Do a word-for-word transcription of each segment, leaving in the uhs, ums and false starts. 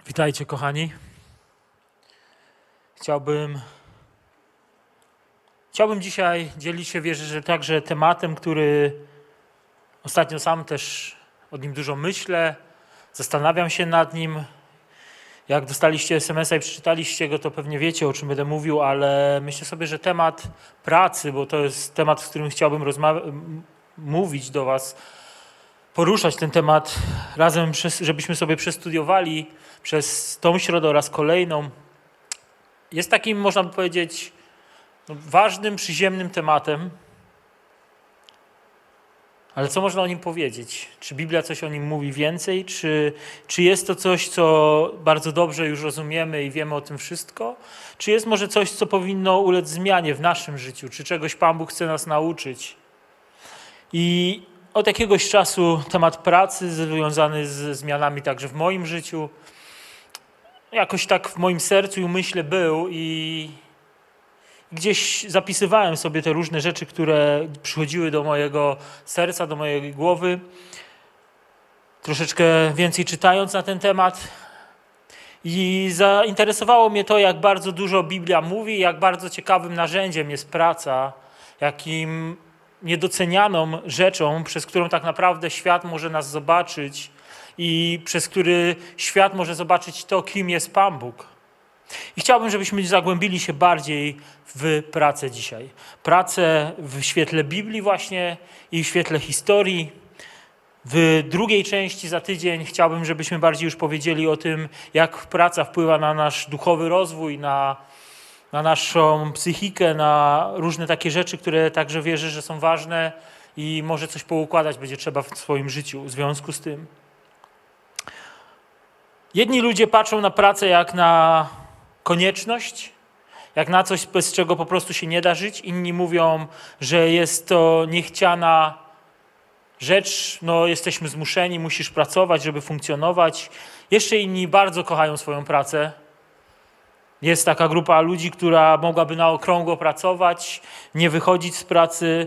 Witajcie, kochani. Chciałbym, chciałbym dzisiaj dzielić się, wierzę, że także tematem, który ostatnio sam też o nim dużo myślę, zastanawiam się nad nim. Jak dostaliście es em es a i przeczytaliście go, to pewnie wiecie, o czym będę mówił, ale myślę sobie, że temat pracy, bo to jest temat, w którym chciałbym rozmawiać, mówić do was, poruszać ten temat razem, żebyśmy sobie przestudiowali przez tą środę oraz kolejną. Jest takim, można by powiedzieć, ważnym, przyziemnym tematem, ale co można o nim powiedzieć? Czy Biblia coś o nim mówi więcej? Czy, czy jest to coś, co bardzo dobrze już rozumiemy i wiemy o tym wszystko? Czy jest może coś, co powinno ulec zmianie w naszym życiu? Czy czegoś Pan Bóg chce nas nauczyć? I od jakiegoś czasu temat pracy związany z zmianami także w moim życiu jakoś tak w moim sercu i umyśle był i gdzieś zapisywałem sobie te różne rzeczy, które przychodziły do mojego serca, do mojej głowy. Troszeczkę więcej czytając na ten temat i zainteresowało mnie to, jak bardzo dużo Biblia mówi, jak bardzo ciekawym narzędziem jest praca, jakim niedocenianą rzeczą, przez którą tak naprawdę świat może nas zobaczyć i przez który świat może zobaczyć to, kim jest Pan Bóg. I chciałbym, żebyśmy zagłębili się bardziej w pracę dzisiaj. Pracę w świetle Biblii właśnie i w świetle historii. W drugiej części za tydzień chciałbym, żebyśmy bardziej już powiedzieli o tym, jak praca wpływa na nasz duchowy rozwój, na, na naszą psychikę, na różne takie rzeczy, które także wierzę, że są ważne i może coś poukładać będzie trzeba w swoim życiu w związku z tym. Jedni ludzie patrzą na pracę jak na konieczność, jak na coś, bez czego po prostu się nie da żyć. Inni mówią, że jest to niechciana rzecz, no jesteśmy zmuszeni, musisz pracować, żeby funkcjonować. Jeszcze inni bardzo kochają swoją pracę. Jest taka grupa ludzi, która mogłaby na okrągło pracować, nie wychodzić z pracy.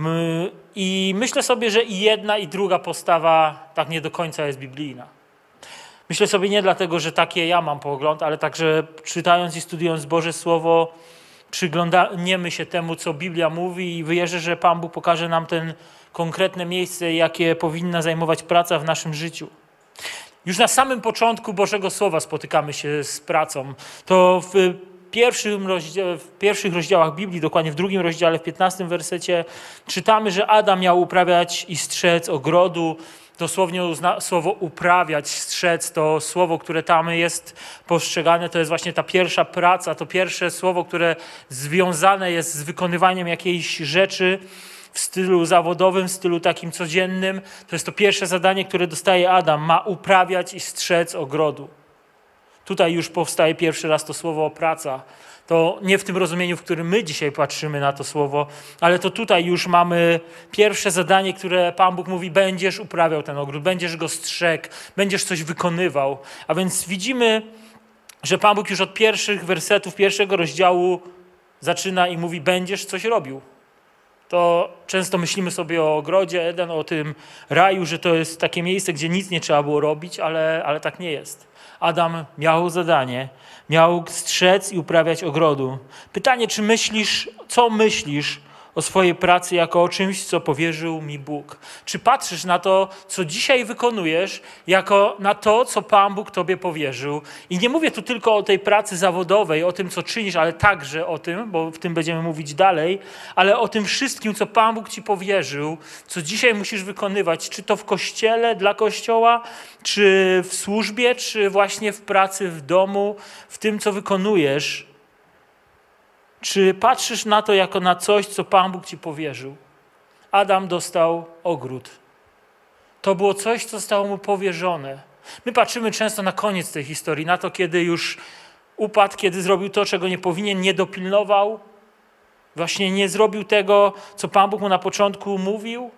I myślę sobie, że i jedna, i druga postawa tak nie do końca jest biblijna. Myślę sobie nie dlatego, że takie ja mam pogląd, ale także czytając i studiując Boże Słowo, przyglądamy się temu, co Biblia mówi i wierzę, że Pan Bóg pokaże nam ten konkretne miejsce, jakie powinna zajmować praca w naszym życiu. Już na samym początku Bożego Słowa spotykamy się z pracą. To w, pierwszym rozdziale, w pierwszych rozdziałach Biblii, dokładnie w drugim rozdziale, w piętnastym wersecie, czytamy, że Adam miał uprawiać i strzec ogrodu. Dosłownie słowo uprawiać, strzec, to słowo, które tam jest postrzegane, to jest właśnie ta pierwsza praca, to pierwsze słowo, które związane jest z wykonywaniem jakiejś rzeczy w stylu zawodowym, w stylu takim codziennym. To jest to pierwsze zadanie, które dostaje Adam, ma uprawiać i strzec ogrodu. Tutaj już powstaje pierwszy raz to słowo praca. To nie w tym rozumieniu, w którym my dzisiaj patrzymy na to słowo, ale to tutaj już mamy pierwsze zadanie, które Pan Bóg mówi, będziesz uprawiał ten ogród, będziesz go strzegł, będziesz coś wykonywał. A więc widzimy, że Pan Bóg już od pierwszych wersetów pierwszego rozdziału zaczyna i mówi, będziesz coś robił. To często myślimy sobie o ogrodzie Eden, o tym raju, że to jest takie miejsce, gdzie nic nie trzeba było robić, ale, ale tak nie jest. Adam miał zadanie, miał strzec i uprawiać ogrodu. Pytanie, czy myślisz, co myślisz o swojej pracy jako o czymś, co powierzył mi Bóg? Czy patrzysz na to, co dzisiaj wykonujesz, jako na to, co Pan Bóg tobie powierzył? I nie mówię tu tylko o tej pracy zawodowej, o tym, co czynisz, ale także o tym, bo w tym będziemy mówić dalej, ale o tym wszystkim, co Pan Bóg ci powierzył, co dzisiaj musisz wykonywać, czy to w kościele, dla kościoła, czy w służbie, czy właśnie w pracy w domu, w tym, co wykonujesz. Czy patrzysz na to jako na coś, co Pan Bóg ci powierzył? Adam dostał ogród. To było coś, co zostało mu powierzone. My patrzymy często na koniec tej historii, na to, kiedy już upadł, kiedy zrobił to, czego nie powinien, nie dopilnował, właśnie nie zrobił tego, co Pan Bóg mu na początku mówił.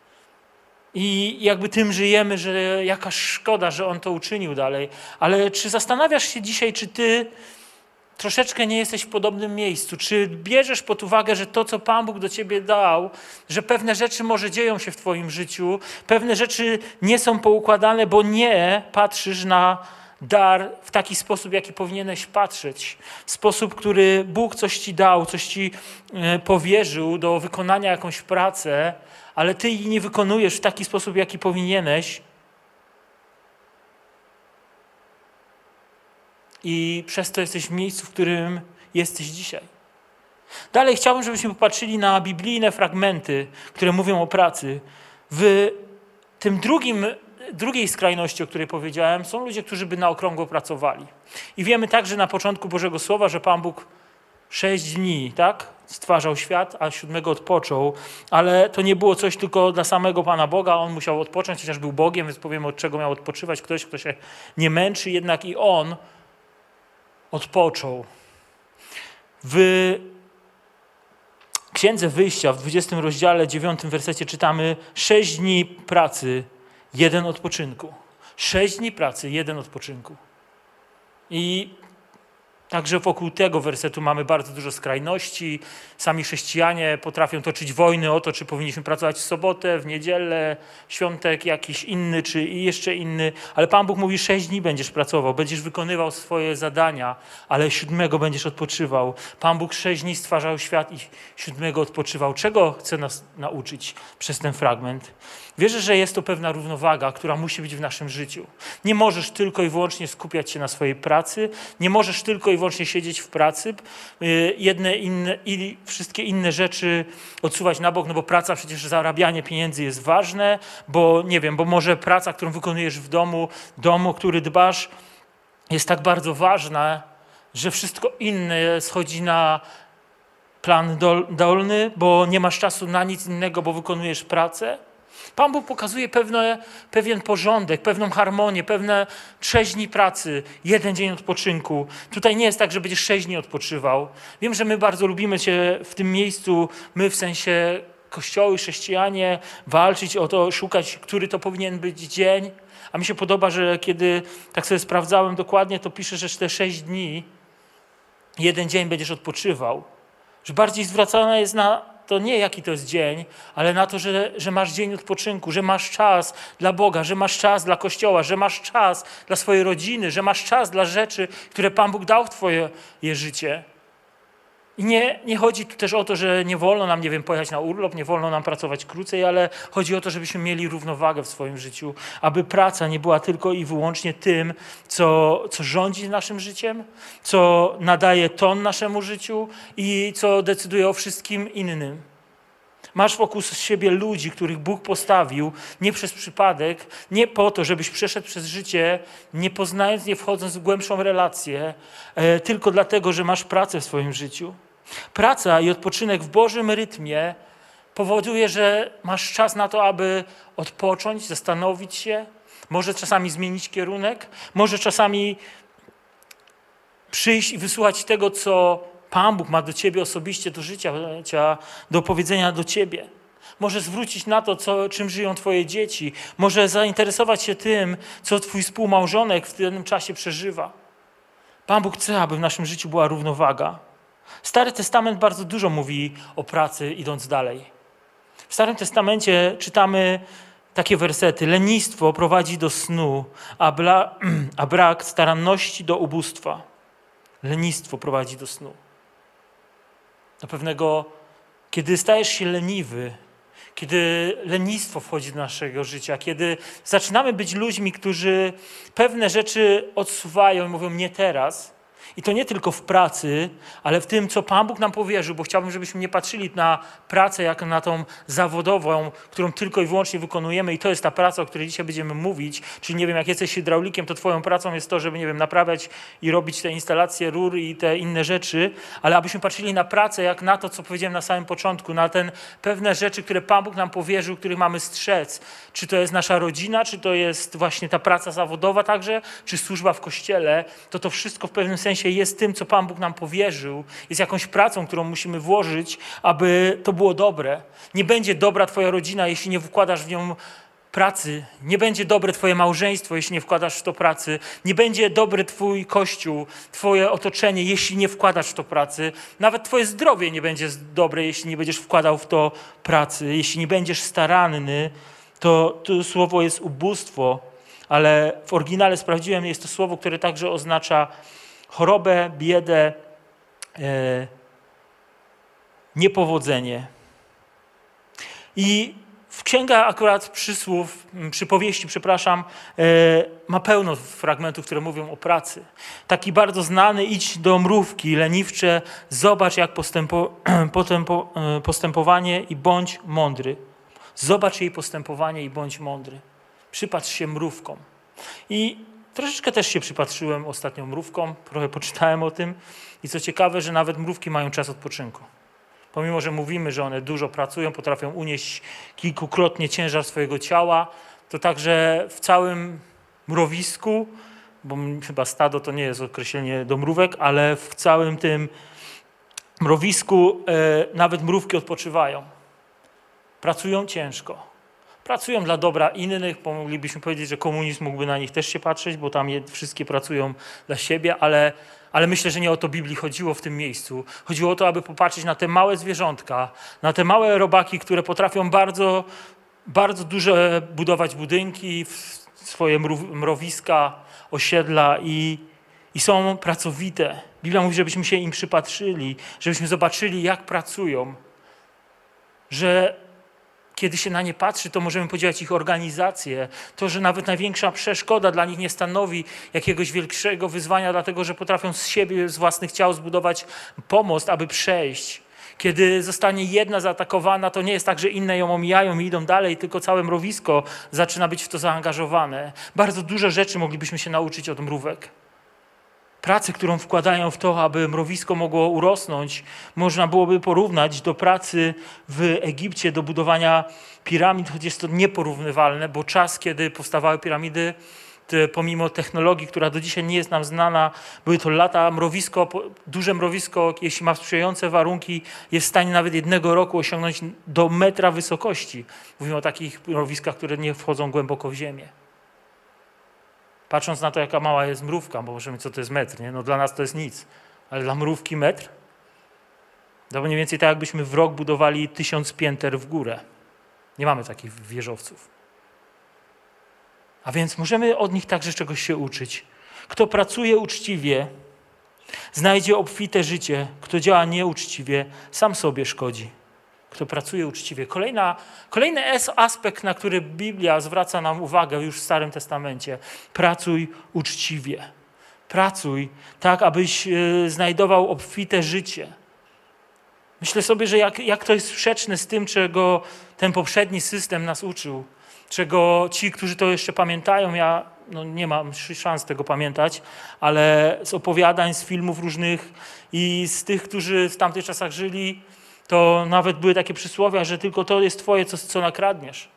I jakby tym żyjemy, że jaka szkoda, że on to uczynił dalej. Ale czy zastanawiasz się dzisiaj, czy ty troszeczkę nie jesteś w podobnym miejscu? Czy bierzesz pod uwagę, że to, co Pan Bóg do ciebie dał, że pewne rzeczy może dzieją się w twoim życiu, pewne rzeczy nie są poukładane, bo nie patrzysz na, dar w taki sposób, jaki powinieneś patrzeć. W sposób, który Bóg coś ci dał, coś ci powierzył do wykonania jakąś pracę, ale ty jej nie wykonujesz w taki sposób, jaki powinieneś. I przez to jesteś w miejscu, w którym jesteś dzisiaj. Dalej chciałbym, żebyśmy popatrzyli na biblijne fragmenty, które mówią o pracy. W tym drugim, drugiej skrajności, o której powiedziałem, są ludzie, którzy by na okrągło pracowali. I wiemy także na początku Bożego Słowa, że Pan Bóg sześć dni, tak, stwarzał świat, a siódmego odpoczął, ale to nie było coś tylko dla samego Pana Boga, On musiał odpocząć, chociaż był Bogiem, więc powiemy, od czego miał odpoczywać. Ktoś, kto się nie męczy, jednak i On odpoczął. W Księdze Wyjścia w dwudziestym rozdziale, dziewiątym wersecie czytamy sześć dni pracy, jeden odpoczynku. Sześć dni pracy, jeden odpoczynku. I także wokół tego wersetu mamy bardzo dużo skrajności. Sami chrześcijanie potrafią toczyć wojny o to, czy powinniśmy pracować w sobotę, w niedzielę, świątek jakiś inny, czy jeszcze inny. Ale Pan Bóg mówi, sześć dni będziesz pracował, będziesz wykonywał swoje zadania, ale siódmego będziesz odpoczywał. Pan Bóg sześć dni stwarzał świat i siódmego odpoczywał. Czego chce nas nauczyć przez ten fragment? Wierzę, że jest to pewna równowaga, która musi być w naszym życiu. Nie możesz tylko i wyłącznie skupiać się na swojej pracy, nie możesz tylko i wyłącznie siedzieć w pracy, jedne inne i wszystkie inne rzeczy odsuwać na bok, no bo praca, przecież zarabianie pieniędzy jest ważne, bo nie wiem, bo może praca, którą wykonujesz w domu, domu, o który dbasz, jest tak bardzo ważna, że wszystko inne schodzi na plan dolny, bo nie masz czasu na nic innego, bo wykonujesz pracę. Pan Bóg pokazuje pewne, pewien porządek, pewną harmonię, pewne sześć dni pracy, jeden dzień odpoczynku. Tutaj nie jest tak, że będziesz sześć dni odpoczywał. Wiem, że my bardzo lubimy się w tym miejscu, my w sensie Kościoły, chrześcijanie, walczyć o to, szukać, który to powinien być dzień. A mi się podoba, że kiedy tak sobie sprawdzałem dokładnie, to pisze, że te sześć dni, jeden dzień będziesz odpoczywał. Że bardziej zwracana jest na to nie jaki to jest dzień, ale na to, że, że masz dzień odpoczynku, że masz czas dla Boga, że masz czas dla Kościoła, że masz czas dla swojej rodziny, że masz czas dla rzeczy, które Pan Bóg dał w twoje je życie. I nie, nie chodzi tu też o to, że nie wolno nam, nie wiem, pojechać na urlop, nie wolno nam pracować krócej, ale chodzi o to, żebyśmy mieli równowagę w swoim życiu, aby praca nie była tylko i wyłącznie tym, co, co rządzi naszym życiem, co nadaje ton naszemu życiu i co decyduje o wszystkim innym. Masz wokół siebie ludzi, których Bóg postawił nie przez przypadek, nie po to, żebyś przeszedł przez życie, nie poznając, nie wchodząc w głębszą relację, e, tylko dlatego, że masz pracę w swoim życiu. Praca i odpoczynek w Bożym rytmie powoduje, że masz czas na to, aby odpocząć, zastanowić się, może czasami zmienić kierunek, może czasami przyjść i wysłuchać tego, co Pan Bóg ma do ciebie osobiście, do życia, do powiedzenia do ciebie. Może zwrócić na to, co, czym żyją twoje dzieci. Może zainteresować się tym, co twój współmałżonek w tym czasie przeżywa. Pan Bóg chce, aby w naszym życiu była równowaga. Stary Testament bardzo dużo mówi o pracy, idąc dalej. W Starym Testamencie czytamy takie wersety. Lenistwo prowadzi do snu, a, bla, a brak staranności do ubóstwa. Lenistwo prowadzi do snu. Do pewnego, kiedy stajesz się leniwy, kiedy lenistwo wchodzi do naszego życia, kiedy zaczynamy być ludźmi, którzy pewne rzeczy odsuwają i mówią nie teraz. I to nie tylko w pracy, ale w tym, co Pan Bóg nam powierzył, bo chciałbym, żebyśmy nie patrzyli na pracę jak na tą zawodową, którą tylko i wyłącznie wykonujemy i to jest ta praca, o której dzisiaj będziemy mówić, czyli nie wiem, jak jesteś hydraulikiem, to twoją pracą jest to, żeby, nie wiem, naprawiać i robić te instalacje rur i te inne rzeczy, ale abyśmy patrzyli na pracę jak na to, co powiedziałem na samym początku, na ten pewne rzeczy, które Pan Bóg nam powierzył, których mamy strzec. Czy to jest nasza rodzina, czy to jest właśnie ta praca zawodowa także, czy służba w kościele, to to wszystko w pewnym sensie jest tym, co Pan Bóg nam powierzył, jest jakąś pracą, którą musimy włożyć, aby to było dobre. Nie będzie dobra twoja rodzina, jeśli nie wkładasz w nią pracy. Nie będzie dobre twoje małżeństwo, jeśli nie wkładasz w to pracy. Nie będzie dobry twój kościół, twoje otoczenie, jeśli nie wkładasz w to pracy. Nawet twoje zdrowie nie będzie dobre, jeśli nie będziesz wkładał w to pracy. Jeśli nie będziesz staranny, to to słowo jest ubóstwo. ale w oryginale sprawdziłem, jest to słowo, które także oznacza chorobę, biedę, e, niepowodzenie. I w księga akurat przysłów, przypowieści, przepraszam, e, ma pełno fragmentów, które mówią o pracy. Taki bardzo znany, idź do mrówki leniwcze, zobacz jak postępo, postępo, postępowanie i bądź mądry. Zobacz jej postępowanie i bądź mądry. Przypatrz się mrówkom. I troszeczkę też się przypatrzyłem ostatnio mrówkom, trochę poczytałem o tym i co ciekawe, że nawet mrówki mają czas odpoczynku. Pomimo, że mówimy, że one dużo pracują, potrafią unieść kilkukrotnie ciężar swojego ciała, to także w całym mrowisku, bo chyba stado to nie jest określenie do mrówek, ale w całym tym mrowisku e, nawet mrówki odpoczywają. Pracują ciężko. Pracują dla dobra innych, bo moglibyśmy powiedzieć, że komunizm mógłby na nich też się patrzeć, bo tam je, wszystkie pracują dla siebie, ale, ale myślę, że nie o to Biblii chodziło w tym miejscu. Chodziło o to, aby popatrzeć na te małe zwierzątka, na te małe robaki, które potrafią bardzo, bardzo duże budować budynki, swoje mrowiska, osiedla i, i są pracowite. Biblia mówi, żebyśmy się im przypatrzyli, żebyśmy zobaczyli, jak pracują, że kiedy się na nie patrzy, to możemy podziwiać ich organizację. To, że nawet największa przeszkoda dla nich nie stanowi jakiegoś większego wyzwania, dlatego że potrafią z siebie, z własnych ciał zbudować pomost, aby przejść. Kiedy zostanie jedna zaatakowana, to nie jest tak, że inne ją omijają i idą dalej, tylko całe mrowisko zaczyna być w to zaangażowane. Bardzo dużo rzeczy moglibyśmy się nauczyć od mrówek. Pracę, którą wkładają w to, aby mrowisko mogło urosnąć, można byłoby porównać do pracy w Egipcie, do budowania piramid, choć jest to nieporównywalne, bo czas, kiedy powstawały piramidy, pomimo technologii, która do dzisiaj nie jest nam znana, były to lata, mrowisko, duże mrowisko, jeśli ma sprzyjające warunki, jest w stanie nawet jednego roku osiągnąć do metra wysokości. Mówimy o takich mrowiskach, które nie wchodzą głęboko w ziemię. Patrząc na to, jaka mała jest mrówka, bo możemy, co to jest metr, nie? No dla nas to jest nic, ale dla mrówki metr? To mniej więcej tak, jakbyśmy w rok budowali tysiąc pięter w górę. Nie mamy takich wieżowców. A więc możemy od nich także czegoś się uczyć. Kto pracuje uczciwie, znajdzie obfite życie. Kto działa nieuczciwie, sam sobie szkodzi. Kto pracuje uczciwie. Kolejna, kolejny aspekt, na który Biblia zwraca nam uwagę już w Starym Testamencie. Pracuj uczciwie. Pracuj tak, abyś znajdował obfite życie. Myślę sobie, że jak, jak to jest sprzeczne z tym, czego ten poprzedni system nas uczył, czego ci, którzy to jeszcze pamiętają, ja no nie mam szans tego pamiętać, ale z opowiadań, z filmów różnych i z tych, którzy w tamtych czasach żyli, to nawet były takie przysłowia, że tylko to jest twoje, co, co nakradniesz.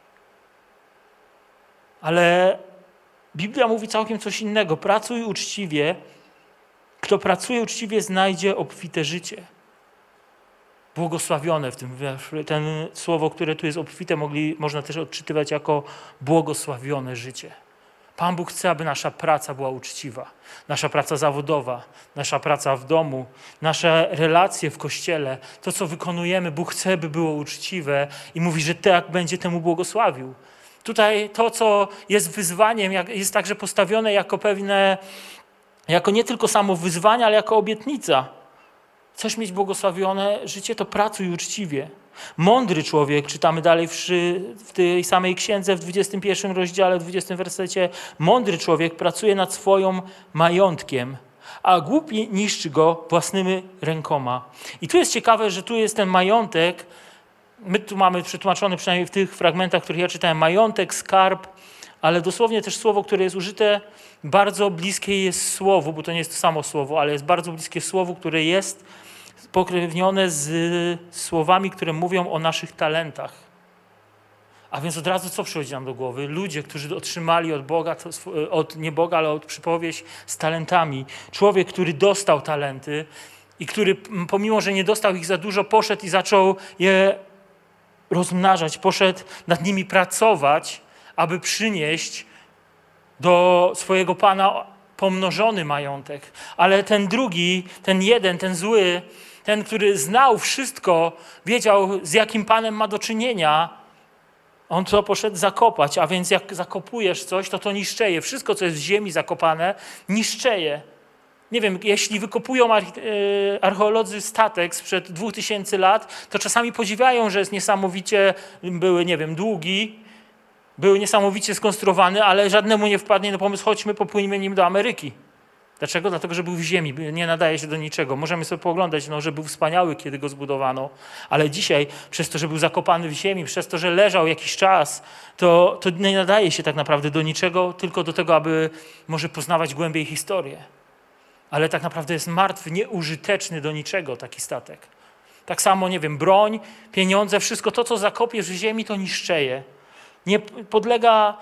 Ale Biblia mówi całkiem coś innego. Pracuj uczciwie. Kto pracuje uczciwie, znajdzie obfite życie. Błogosławione w tym. Ten słowo, które tu jest obfite, mogli, można też odczytywać jako błogosławione życie. Pan Bóg chce, aby nasza praca była uczciwa. Nasza praca zawodowa, nasza praca w domu, nasze relacje w kościele, to co wykonujemy, Bóg chce, by było uczciwe i mówi, że tak będzie temu błogosławił. Tutaj to, co jest wyzwaniem, jest także postawione jako pewne, jako nie tylko samo wyzwanie, ale jako obietnica. Chcesz mieć błogosławione życie, to pracuj uczciwie. Mądry człowiek, czytamy dalej w, w tej samej księdze w dwudziestym pierwszym rozdziale, w dwudziestym wersecie, mądry człowiek pracuje nad swoim majątkiem, a głupi niszczy go własnymi rękoma. I tu jest ciekawe, że tu jest ten majątek, my tu mamy przetłumaczony przynajmniej w tych fragmentach, których ja czytałem, majątek, skarb, ale dosłownie też słowo, które jest użyte, bardzo bliskie jest słowu, bo to nie jest to samo słowo, ale jest bardzo bliskie słowu, które jest pokrewnione z słowami, które mówią o naszych talentach. A więc od razu co przychodzi nam do głowy? Ludzie, którzy otrzymali od Boga, od nie Boga, ale od przypowieść z talentami. Człowiek, który dostał talenty i który pomimo, że nie dostał ich za dużo, poszedł i zaczął je rozmnażać, poszedł nad nimi pracować, aby przynieść do swojego Pana pomnożony majątek. Ale ten drugi, ten jeden, ten zły, ten, który znał wszystko, wiedział, z jakim Panem ma do czynienia, On co poszedł zakopać, a więc jak zakopujesz coś, to to niszczeje. Wszystko, co jest w ziemi zakopane, niszczeje. Nie wiem, jeśli wykopują archeolodzy statek sprzed dwóch tysięcy lat, to czasami podziwiają, że jest niesamowicie, były, nie wiem, długi, były niesamowicie skonstruowany, ale żadnemu nie wpadnie na pomysł, chodźmy, popłyniemy nim do Ameryki. Dlaczego? Dlatego, że był w ziemi, nie nadaje się do niczego. Możemy sobie pooglądać, no, że był wspaniały, kiedy go zbudowano, ale dzisiaj przez to, że był zakopany w ziemi, przez to, że leżał jakiś czas, to, to nie nadaje się tak naprawdę do niczego, tylko do tego, aby może poznawać głębiej historię. Ale tak naprawdę jest martwy, nieużyteczny do niczego taki statek. Tak samo, nie wiem, broń, pieniądze, wszystko to, co zakopiesz w ziemi, to niszczeje. Nie podlega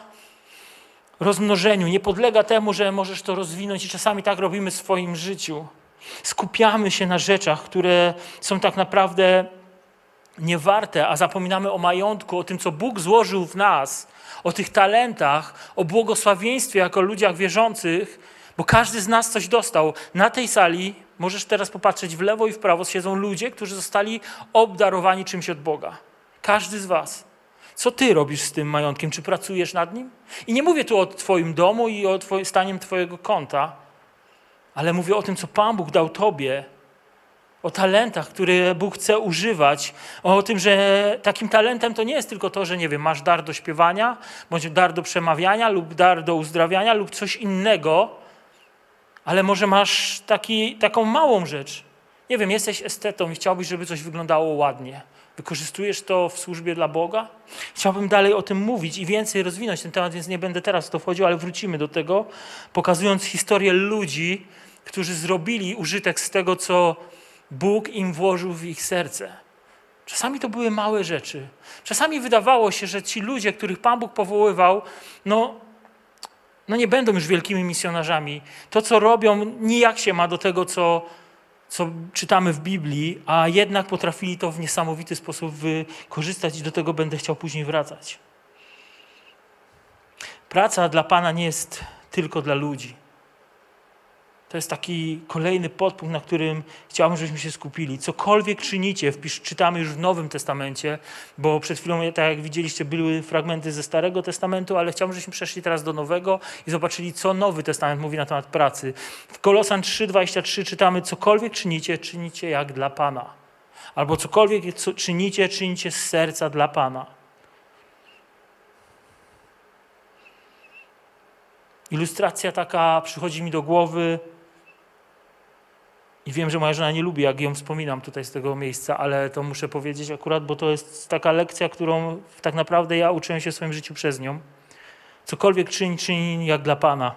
rozmnożeniu, nie podlega temu, że możesz to rozwinąć i czasami tak robimy w swoim życiu. Skupiamy się na rzeczach, które są tak naprawdę niewarte, a zapominamy o majątku, o tym, co Bóg złożył w nas, o tych talentach, o błogosławieństwie jako ludziach wierzących, bo każdy z nas coś dostał. Na tej sali możesz teraz popatrzeć w lewo i w prawo, siedzą ludzie, którzy zostali obdarowani czymś od Boga. Każdy z was. Co ty robisz z tym majątkiem? Czy pracujesz nad nim? I nie mówię tu o twoim domu i o twoim, staniem twojego konta, ale mówię o tym, co Pan Bóg dał tobie, o talentach, które Bóg chce używać, o tym, że takim talentem to nie jest tylko to, że nie wiem, masz dar do śpiewania, bądź dar do przemawiania lub dar do uzdrawiania lub coś innego, ale może masz taki, taką małą rzecz. Nie wiem, jesteś estetą i chciałbyś, żeby coś wyglądało ładnie. Wykorzystujesz to w służbie dla Boga? Chciałbym dalej o tym mówić i więcej rozwinąć ten temat, więc nie będę teraz w to wchodził, ale wrócimy do tego, pokazując historię ludzi, którzy zrobili użytek z tego, co Bóg im włożył w ich serce. Czasami to były małe rzeczy. Czasami wydawało się, że ci ludzie, których Pan Bóg powoływał, no, no nie będą już wielkimi misjonarzami. To, co robią, nijak się ma do tego, co co czytamy w Biblii, a jednak potrafili to w niesamowity sposób wykorzystać i do tego będę chciał później wracać. Praca dla Pana nie jest tylko dla ludzi. To jest taki kolejny podpunkt, na którym chciałbym, żebyśmy się skupili. Cokolwiek czynicie, wpisz, czytamy już w Nowym Testamencie, bo przed chwilą, tak jak widzieliście, były fragmenty ze Starego Testamentu, ale chciałbym, żebyśmy przeszli teraz do Nowego i zobaczyli, co Nowy Testament mówi na temat pracy. W Kolosan trzy, dwadzieścia trzy czytamy, cokolwiek czynicie, czynicie jak dla Pana. Albo cokolwiek co czynicie, czynicie z serca dla Pana. Ilustracja taka przychodzi mi do głowy i wiem, że moja żona nie lubi, jak ją wspominam tutaj z tego miejsca, ale to muszę powiedzieć akurat, bo to jest taka lekcja, którą tak naprawdę ja uczyłem się w swoim życiu przez nią. Cokolwiek czyń, czyń jak dla Pana.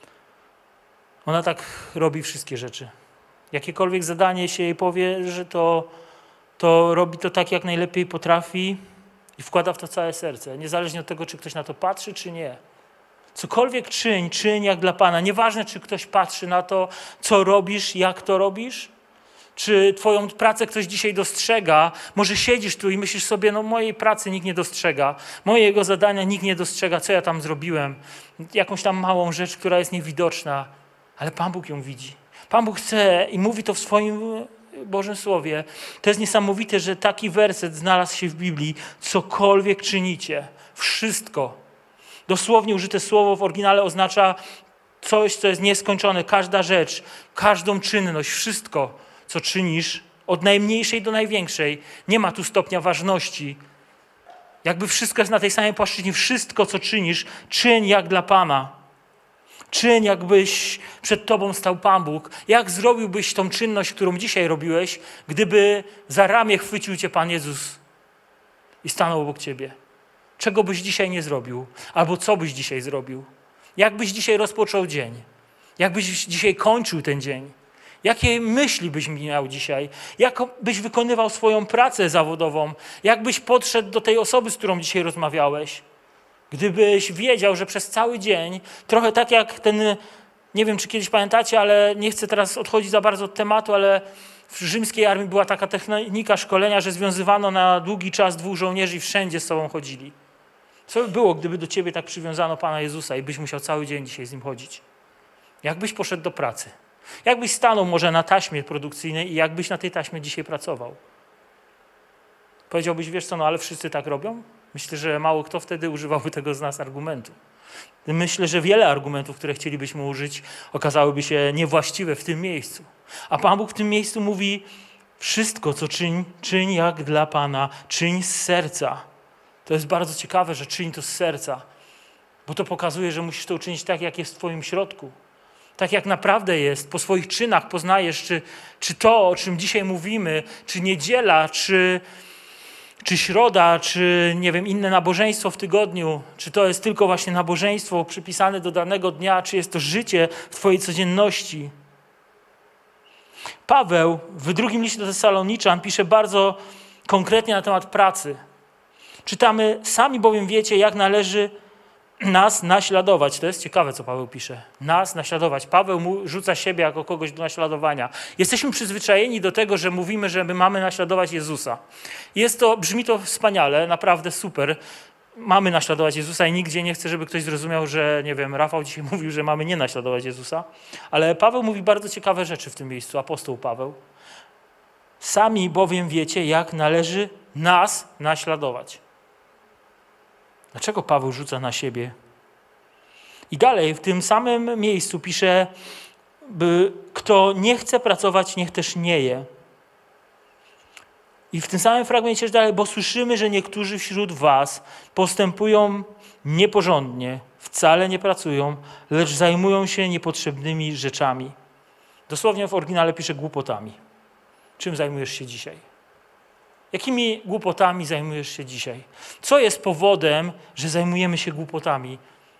Ona tak robi wszystkie rzeczy. Jakiekolwiek zadanie się jej powie, że to, to robi to tak, jak najlepiej potrafi i wkłada w to całe serce. Niezależnie od tego, czy ktoś na to patrzy, czy nie. Cokolwiek czyń, czyń jak dla Pana. Nieważne, czy ktoś patrzy na to, co robisz, jak to robisz, czy twoją pracę ktoś dzisiaj dostrzega. Może siedzisz tu i myślisz sobie, no mojej pracy nikt nie dostrzega, mojego zadania nikt nie dostrzega, co ja tam zrobiłem. Jakąś tam małą rzecz, która jest niewidoczna, ale Pan Bóg ją widzi. Pan Bóg chce i mówi to w swoim Bożym Słowie. To jest niesamowite, że taki werset znalazł się w Biblii. Cokolwiek czynicie, wszystko. Dosłownie użyte słowo w oryginale oznacza coś, co jest nieskończone. Każda rzecz, każdą czynność, wszystko, co czynisz, od najmniejszej do największej. Nie ma tu stopnia ważności. Jakby wszystko jest na tej samej płaszczyźnie. Wszystko, co czynisz, czyń jak dla Pana. Czyń, jakbyś przed Tobą stał Pan Bóg. Jak zrobiłbyś tą czynność, którą dzisiaj robiłeś, gdyby za ramię chwycił Cię Pan Jezus i stanął obok Ciebie? Czego byś dzisiaj nie zrobił? Albo co byś dzisiaj zrobił? Jak byś dzisiaj rozpoczął dzień? Jak byś dzisiaj kończył ten dzień? Jakie myśli byś miał dzisiaj? Jak byś wykonywał swoją pracę zawodową? Jak byś podszedł do tej osoby, z którą dzisiaj rozmawiałeś? Gdybyś wiedział, że przez cały dzień, trochę tak jak ten, nie wiem, czy kiedyś pamiętacie, ale nie chcę teraz odchodzić za bardzo od tematu, ale w rzymskiej armii była taka technika szkolenia, że związywano na długi czas dwóch żołnierzy i wszędzie z sobą chodzili. Co by było, gdyby do ciebie tak przywiązano Pana Jezusa i byś musiał cały dzień dzisiaj z Nim chodzić? Jakbyś poszedł do pracy? Jakbyś stanął może na taśmie produkcyjnej i jakbyś na tej taśmie dzisiaj pracował? Powiedziałbyś, wiesz co, no ale wszyscy tak robią? Myślę, że mało kto wtedy używałby tego z nas argumentu. Myślę, że wiele argumentów, które chcielibyśmy użyć, okazałyby się niewłaściwe w tym miejscu. A Pan Bóg w tym miejscu mówi: wszystko, co czyń, czyń jak dla Pana, czyń z serca. To jest bardzo ciekawe, że czyń to z serca, bo to pokazuje, że musisz to uczynić tak, jak jest w Twoim środku. Tak jak naprawdę jest. Po swoich czynach poznajesz, czy, czy to, o czym dzisiaj mówimy, czy niedziela, czy, czy środa, czy nie wiem, inne nabożeństwo w tygodniu, czy to jest tylko właśnie nabożeństwo przypisane do danego dnia, czy jest to życie w Twojej codzienności. Paweł w drugim liście do Tesaloniczan pisze bardzo konkretnie na temat pracy. Czytamy: sami bowiem wiecie, jak należy nas naśladować. To jest ciekawe, co Paweł pisze. Nas naśladować. Paweł mu rzuca siebie jako kogoś do naśladowania. Jesteśmy przyzwyczajeni do tego, że mówimy, że my mamy naśladować Jezusa. Jest to, brzmi to wspaniale, naprawdę super. Mamy naśladować Jezusa i nigdzie nie chcę, żeby ktoś zrozumiał, że, nie wiem, Rafał dzisiaj mówił, że mamy nie naśladować Jezusa. Ale Paweł mówi bardzo ciekawe rzeczy w tym miejscu, apostoł Paweł. Sami bowiem wiecie, jak należy nas naśladować. Dlaczego Paweł rzuca na siebie? I dalej w tym samym miejscu pisze: by kto nie chce pracować, niech też nie je. I w tym samym fragmencie dalej: bo słyszymy, że niektórzy wśród was postępują nieporządnie, wcale nie pracują, lecz zajmują się niepotrzebnymi rzeczami. Dosłownie w oryginale pisze głupotami. Czym zajmujesz się dzisiaj? Jakimi głupotami zajmujesz się dzisiaj? Co jest powodem, że zajmujemy się głupotami?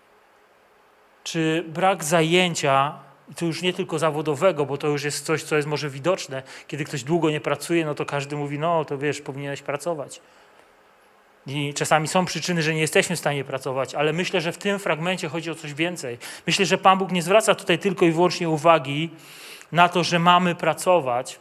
Czy brak zajęcia, i to już nie tylko zawodowego, bo to już jest coś, co jest może widoczne. Kiedy ktoś długo nie pracuje, no to każdy mówi: no to wiesz, powinieneś pracować. I czasami są przyczyny, że nie jesteśmy w stanie pracować, ale myślę, że w tym fragmencie chodzi o coś więcej. Myślę, że Pan Bóg nie zwraca tutaj tylko i wyłącznie uwagi na to, że mamy pracować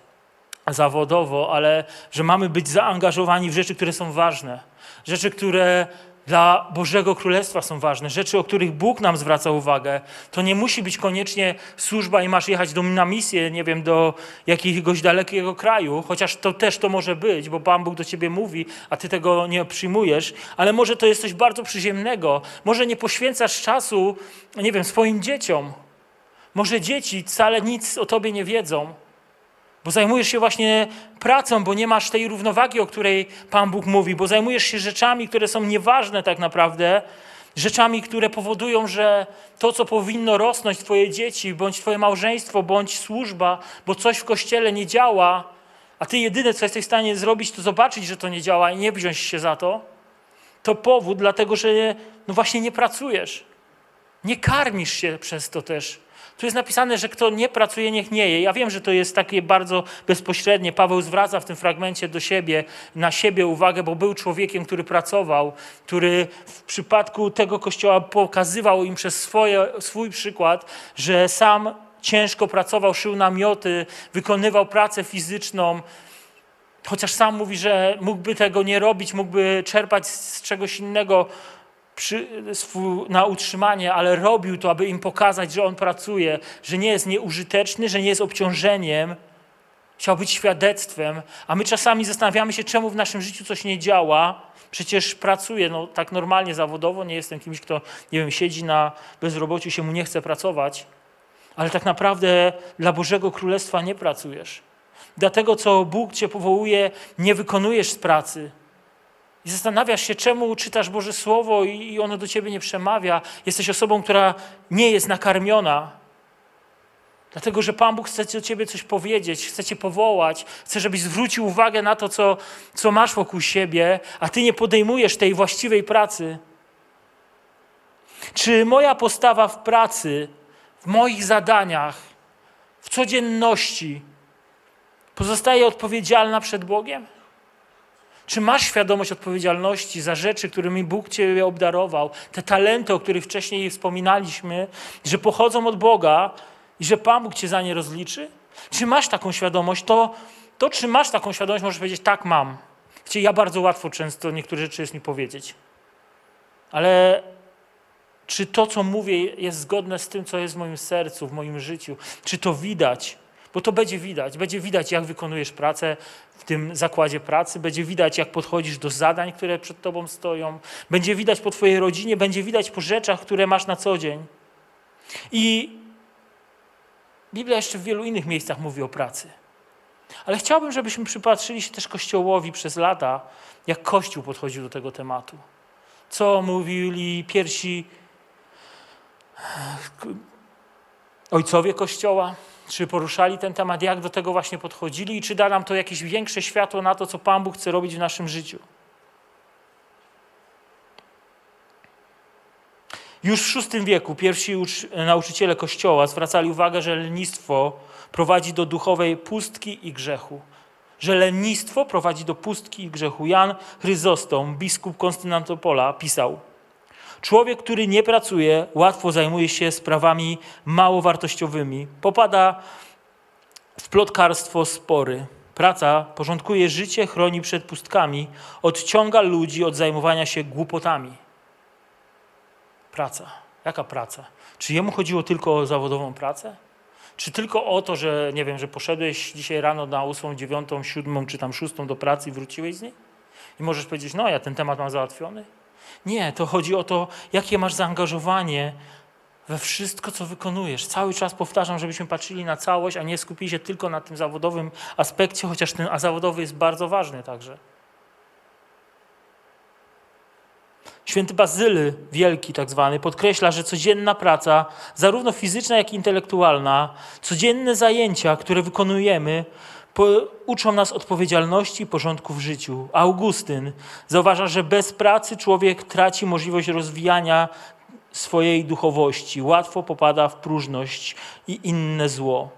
zawodowo, ale że mamy być zaangażowani w rzeczy, które są ważne. Rzeczy, które dla Bożego Królestwa są ważne. Rzeczy, o których Bóg nam zwraca uwagę. To nie musi być koniecznie służba i masz jechać do, na misję, nie wiem, do jakiegoś dalekiego kraju, chociaż to też to może być, bo Pan Bóg do ciebie mówi, a ty tego nie przyjmujesz, ale może to jest coś bardzo przyziemnego. Może nie poświęcasz czasu, nie wiem, swoim dzieciom. Może dzieci wcale nic o tobie nie wiedzą. Bo zajmujesz się właśnie pracą, bo nie masz tej równowagi, o której Pan Bóg mówi, bo zajmujesz się rzeczami, które są nieważne tak naprawdę, rzeczami, które powodują, że to, co powinno rosnąć twoje dzieci, bądź twoje małżeństwo, bądź służba, bo coś w Kościele nie działa, a ty jedyne, co jesteś w stanie zrobić, to zobaczyć, że to nie działa i nie wziąć się za to, to powód, dlatego że no właśnie nie pracujesz. Nie karmisz się przez to też. Tu jest napisane, że kto nie pracuje, niech nie je. Ja wiem, że to jest takie bardzo bezpośrednie. Paweł zwraca w tym fragmencie do siebie, na siebie uwagę, bo był człowiekiem, który pracował, który w przypadku tego Kościoła pokazywał im przez swoje, swój przykład, że sam ciężko pracował, szył namioty, wykonywał pracę fizyczną, chociaż sam mówi, że mógłby tego nie robić, mógłby czerpać z czegoś innego, Przy, swój, na utrzymanie, ale robił to, aby im pokazać, że on pracuje, że nie jest nieużyteczny, że nie jest obciążeniem. Chciał być świadectwem, a my czasami zastanawiamy się, czemu w naszym życiu coś nie działa. Przecież pracuję, no tak normalnie, zawodowo, nie jestem kimś, kto, nie wiem, siedzi na bezrobociu, się mu nie chce pracować, ale tak naprawdę dla Bożego Królestwa nie pracujesz. Dlatego, co Bóg cię powołuje, nie wykonujesz z pracy. I zastanawiasz się, czemu czytasz Boże Słowo i ono do ciebie nie przemawia. Jesteś osobą, która nie jest nakarmiona. Dlatego, że Pan Bóg chce do ciebie coś powiedzieć, chce cię powołać, chce, żebyś zwrócił uwagę na to, co, co masz wokół siebie, a ty nie podejmujesz tej właściwej pracy. Czy moja postawa w pracy, w moich zadaniach, w codzienności pozostaje odpowiedzialna przed Bogiem? Czy masz świadomość odpowiedzialności za rzeczy, którymi Bóg ciebie obdarował, te talenty, o których wcześniej wspominaliśmy, że pochodzą od Boga i że Pan Bóg cię za nie rozliczy? Czy masz taką świadomość? To, to czy masz taką świadomość, możesz powiedzieć: tak, mam. Wiecie, ja bardzo łatwo często niektóre rzeczy jest mi powiedzieć. Ale czy to, co mówię, jest zgodne z tym, co jest w moim sercu, w moim życiu? Czy to widać? Bo to będzie widać. Będzie widać, jak wykonujesz pracę w tym zakładzie pracy. Będzie widać, jak podchodzisz do zadań, które przed tobą stoją. Będzie widać po twojej rodzinie. Będzie widać po rzeczach, które masz na co dzień. I Biblia jeszcze w wielu innych miejscach mówi o pracy. Ale chciałbym, żebyśmy przypatrzyli się też Kościołowi przez lata, jak Kościół podchodził do tego tematu. Co mówili pierwsi ojcowie Kościoła? Czy poruszali ten temat, jak do tego właśnie podchodzili i czy da nam to jakieś większe światło na to, co Pan Bóg chce robić w naszym życiu? Już w szóstym wieku pierwsi nauczyciele Kościoła zwracali uwagę, że lenistwo prowadzi do duchowej pustki i grzechu. Że lenistwo prowadzi do pustki i grzechu. Jan Chryzostom, biskup Konstantynopola, pisał: człowiek, który nie pracuje, łatwo zajmuje się sprawami małowartościowymi. Popada w plotkarstwo, spory. Praca porządkuje życie, chroni przed pustkami, odciąga ludzi od zajmowania się głupotami. Praca. Jaka praca? Czy jemu chodziło tylko o zawodową pracę? Czy tylko o to, że nie wiem, że poszedłeś dzisiaj rano na ósmą, dziewiątą, siódmą czy tam szóstą do pracy i wróciłeś z niej? I możesz powiedzieć, no ja ten temat mam załatwiony? Nie, to chodzi o to, jakie masz zaangażowanie we wszystko, co wykonujesz. Cały czas powtarzam, żebyśmy patrzyli na całość, a nie skupili się tylko na tym zawodowym aspekcie, chociaż ten a zawodowy jest bardzo ważny także. Święty Bazyl Wielki tak zwany podkreśla, że codzienna praca, zarówno fizyczna, jak i intelektualna, codzienne zajęcia, które wykonujemy, uczą nas odpowiedzialności i porządku w życiu. Augustyn zauważa, że bez pracy człowiek traci możliwość rozwijania swojej duchowości. Łatwo popada w próżność i inne zło.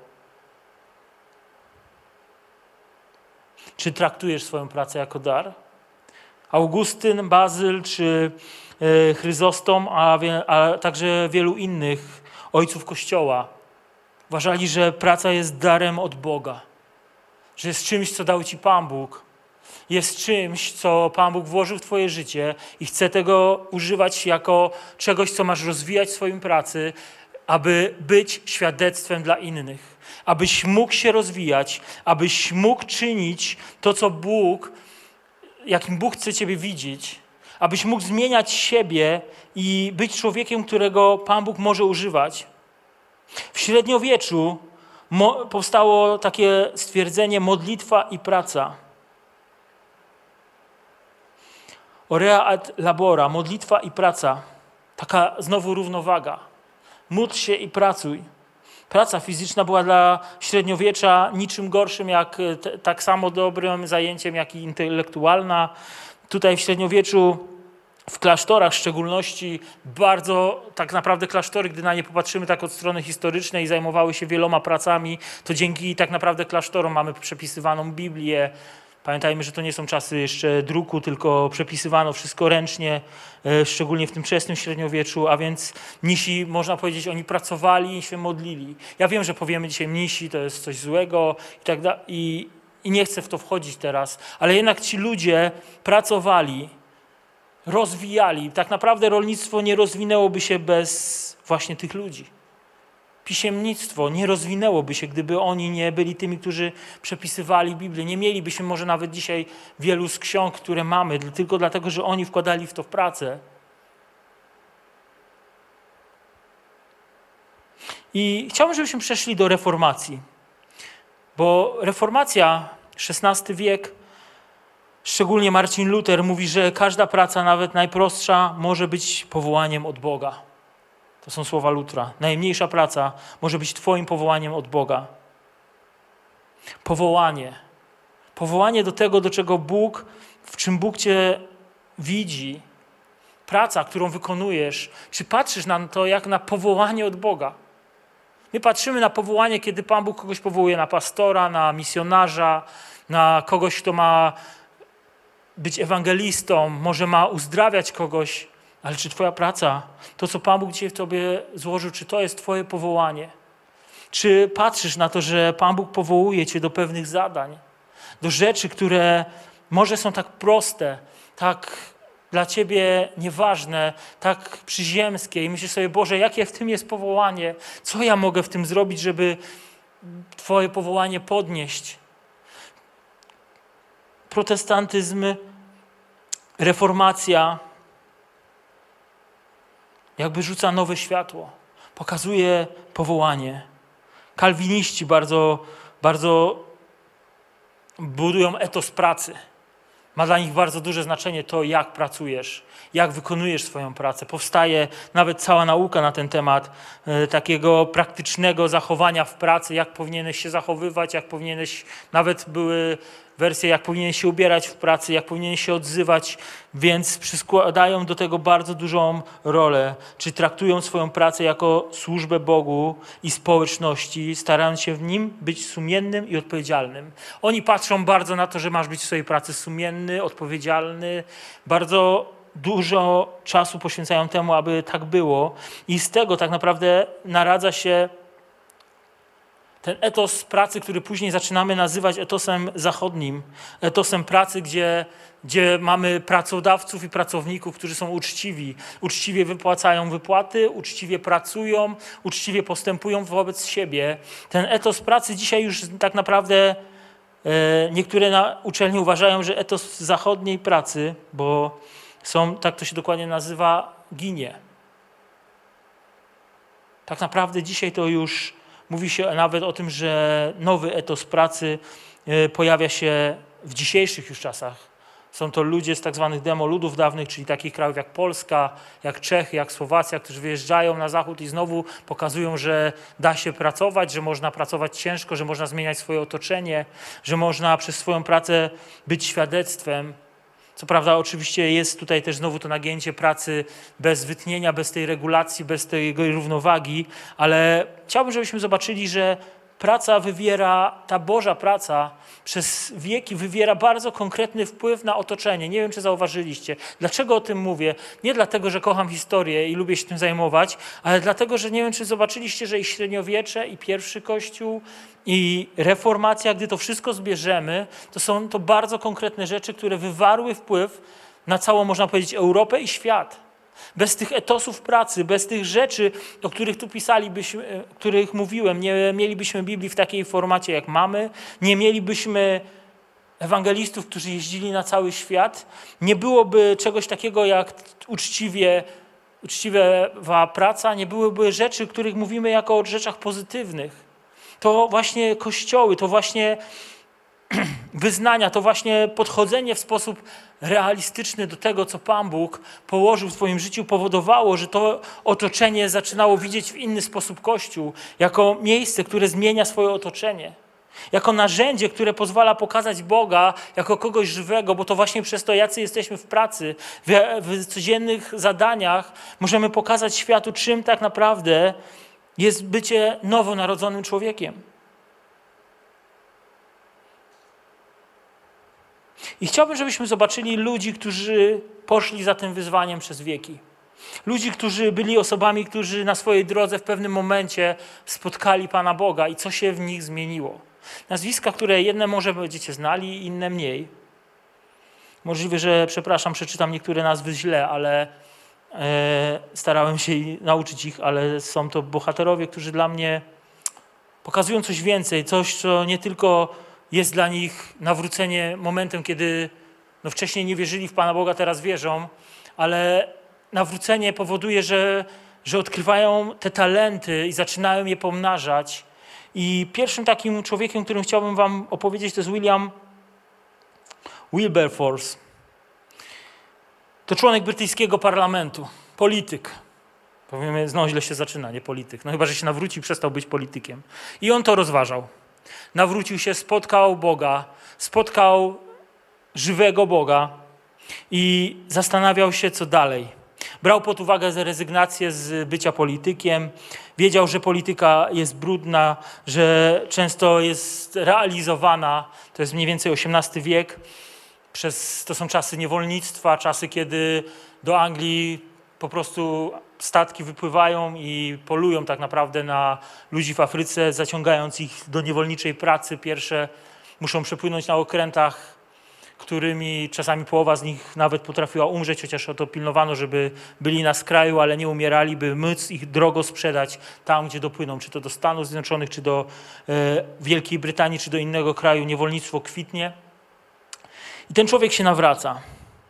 Czy traktujesz swoją pracę jako dar? Augustyn, Bazyl czy Chryzostom, a, wie, a także wielu innych ojców Kościoła uważali, że praca jest darem od Boga. Że jest czymś, co dał ci Pan Bóg. Jest czymś, co Pan Bóg włożył w twoje życie i chce tego używać jako czegoś, co masz rozwijać w swoim pracy, aby być świadectwem dla innych. Abyś mógł się rozwijać, abyś mógł czynić to, co Bóg, jakim Bóg chce ciebie widzieć, abyś mógł zmieniać siebie i być człowiekiem, którego Pan Bóg może używać. W średniowieczu mo- powstało takie stwierdzenie modlitwa i praca. Orea ad labora, modlitwa i praca. Taka znowu równowaga. Módl się i pracuj. Praca fizyczna była dla średniowiecza niczym gorszym, jak t- tak samo dobrym zajęciem, jak i intelektualna. Tutaj w średniowieczu, w klasztorach w szczególności, bardzo tak naprawdę klasztory, gdy na nie popatrzymy tak od strony historycznej, zajmowały się wieloma pracami, to dzięki tak naprawdę klasztorom mamy przepisywaną Biblię. Pamiętajmy, że to nie są czasy jeszcze druku, tylko przepisywano wszystko ręcznie, szczególnie w tym wczesnym średniowieczu, a więc mnisi, można powiedzieć, oni pracowali i się modlili. Ja wiem, że powiemy dzisiaj mnisi, to jest coś złego i tak dalej, i, i nie chcę w to wchodzić teraz, ale jednak ci ludzie pracowali, rozwijali. Tak naprawdę rolnictwo nie rozwinęłoby się bez właśnie tych ludzi. Pisiemnictwo nie rozwinęłoby się, gdyby oni nie byli tymi, którzy przepisywali Biblię. Nie mielibyśmy może nawet dzisiaj wielu z ksiąg, które mamy, tylko dlatego, że oni wkładali w to w pracę. I chciałbym, żebyśmy przeszli do reformacji. Bo reformacja, szesnasty wiek, szczególnie Marcin Luther mówi, że każda praca, nawet najprostsza, może być powołaniem od Boga. To są słowa Lutra. Najmniejsza praca może być twoim powołaniem od Boga. Powołanie. Powołanie do tego, do czego Bóg, w czym Bóg cię widzi. Praca, którą wykonujesz. Czy patrzysz na to jak na powołanie od Boga? My patrzymy na powołanie, kiedy Pan Bóg kogoś powołuje na pastora, na misjonarza, na kogoś, kto ma być ewangelistą, może ma uzdrawiać kogoś. Ale czy twoja praca, to co Pan Bóg dzisiaj w tobie złożył, czy to jest twoje powołanie? Czy patrzysz na to, że Pan Bóg powołuje cię do pewnych zadań, do rzeczy, które może są tak proste, tak dla ciebie nieważne, tak przyziemskie i myślisz sobie, Boże, jakie w tym jest powołanie? Co ja mogę w tym zrobić, żeby Twoje powołanie podnieść. Protestantyzm, reformacja jakby rzuca nowe światło, pokazuje powołanie. Kalwiniści bardzo, bardzo budują etos pracy. Ma dla nich bardzo duże znaczenie to, jak pracujesz, jak wykonujesz swoją pracę. Powstaje nawet cała nauka na ten temat e, takiego praktycznego zachowania w pracy, jak powinieneś się zachowywać, jak powinieneś, nawet były wersje, jak powinieneś się ubierać w pracy, jak powinieneś się odzywać, więc przykładają do tego bardzo dużą rolę. Czy traktują swoją pracę jako służbę Bogu i społeczności, starając się w nim być sumiennym i odpowiedzialnym. Oni patrzą bardzo na to, że masz być w swojej pracy sumienny, odpowiedzialny, bardzo dużo czasu poświęcają temu, aby tak było i z tego tak naprawdę naradza się ten etos pracy, który później zaczynamy nazywać etosem zachodnim, etosem pracy, gdzie, gdzie mamy pracodawców i pracowników, którzy są uczciwi, uczciwie wypłacają wypłaty, uczciwie pracują, uczciwie postępują wobec siebie. Ten etos pracy dzisiaj już tak naprawdę e, niektóre na uczelnie uważają, że etos zachodniej pracy, bo są, tak to się dokładnie nazywa, ginie. Tak naprawdę dzisiaj to już mówi się nawet o tym, że nowy etos pracy pojawia się w dzisiejszych już czasach. Są to ludzie z tak zwanych demoludów dawnych, czyli takich krajów jak Polska, jak Czechy, jak Słowacja, którzy wyjeżdżają na zachód i znowu pokazują, że da się pracować, że można pracować ciężko, że można zmieniać swoje otoczenie, że można przez swoją pracę być świadectwem. Co prawda oczywiście jest tutaj też znowu to nagięcie pracy bez wytnienia, bez tej regulacji, bez tej równowagi, ale chciałbym, żebyśmy zobaczyli, że praca wywiera, ta Boża praca przez wieki wywiera bardzo konkretny wpływ na otoczenie. Nie wiem, czy zauważyliście. Dlaczego o tym mówię? Nie dlatego, że kocham historię i lubię się tym zajmować, ale dlatego, że nie wiem, czy zobaczyliście, że i średniowiecze, i pierwszy Kościół, i reformacja, gdy to wszystko zbierzemy, to są to bardzo konkretne rzeczy, które wywarły wpływ na całą, można powiedzieć, Europę i świat. Bez tych etosów pracy, bez tych rzeczy, o których tu pisalibyśmy, o których mówiłem, nie mielibyśmy Biblii w takiej formacie, jak mamy, nie mielibyśmy ewangelistów, którzy jeździli na cały świat, nie byłoby czegoś takiego jak uczciwie, uczciwa praca, nie byłyby rzeczy, o których mówimy jako o rzeczach pozytywnych. To właśnie kościoły, to właśnie wyznania, to właśnie podchodzenie w sposób realistyczny do tego, co Pan Bóg położył w Twoim życiu, powodowało, że to otoczenie zaczynało widzieć w inny sposób Kościół, jako miejsce, które zmienia swoje otoczenie, jako narzędzie, które pozwala pokazać Boga jako kogoś żywego, bo to właśnie przez to, jacy jesteśmy w pracy, w, w codziennych zadaniach, możemy pokazać światu, czym tak naprawdę jest bycie nowonarodzonym człowiekiem. I chciałbym, żebyśmy zobaczyli ludzi, którzy poszli za tym wyzwaniem przez wieki. Ludzi, którzy byli osobami, którzy na swojej drodze w pewnym momencie spotkali Pana Boga i co się w nich zmieniło. Nazwiska, które jedne może będziecie znali, inne mniej. Możliwe, że, przepraszam, przeczytam niektóre nazwy źle, ale e, starałem się nauczyć ich, ale są to bohaterowie, którzy dla mnie pokazują coś więcej, coś, co nie tylko jest dla nich nawrócenie momentem, kiedy no wcześniej nie wierzyli w Pana Boga, teraz wierzą, ale nawrócenie powoduje, że, że odkrywają te talenty i zaczynają je pomnażać. I pierwszym takim człowiekiem, którym chciałbym wam opowiedzieć, to jest William Wilberforce. To członek brytyjskiego parlamentu, polityk. Powiemy, znowu źle się zaczyna, nie polityk. No chyba, że się nawrócił i przestał być politykiem. I on to rozważał. Nawrócił się, spotkał Boga, spotkał żywego Boga i zastanawiał się, co dalej. Brał pod uwagę rezygnację z bycia politykiem, wiedział, że polityka jest brudna, że często jest realizowana, to jest mniej więcej osiemnasty wiek, przez, to są czasy niewolnictwa, czasy, kiedy do Anglii po prostu statki wypływają i polują tak naprawdę na ludzi w Afryce, zaciągając ich do niewolniczej pracy. Pierwsze muszą przepłynąć na okrętach którymi czasami połowa z nich nawet potrafiła umrzeć, chociaż o to pilnowano, żeby byli na skraju, ale nie umierali, by móc ich drogo sprzedać tam, gdzie dopłyną, czy to do Stanów Zjednoczonych, czy do e, Wielkiej Brytanii, czy do innego kraju. Niewolnictwo kwitnie. I ten człowiek się nawraca.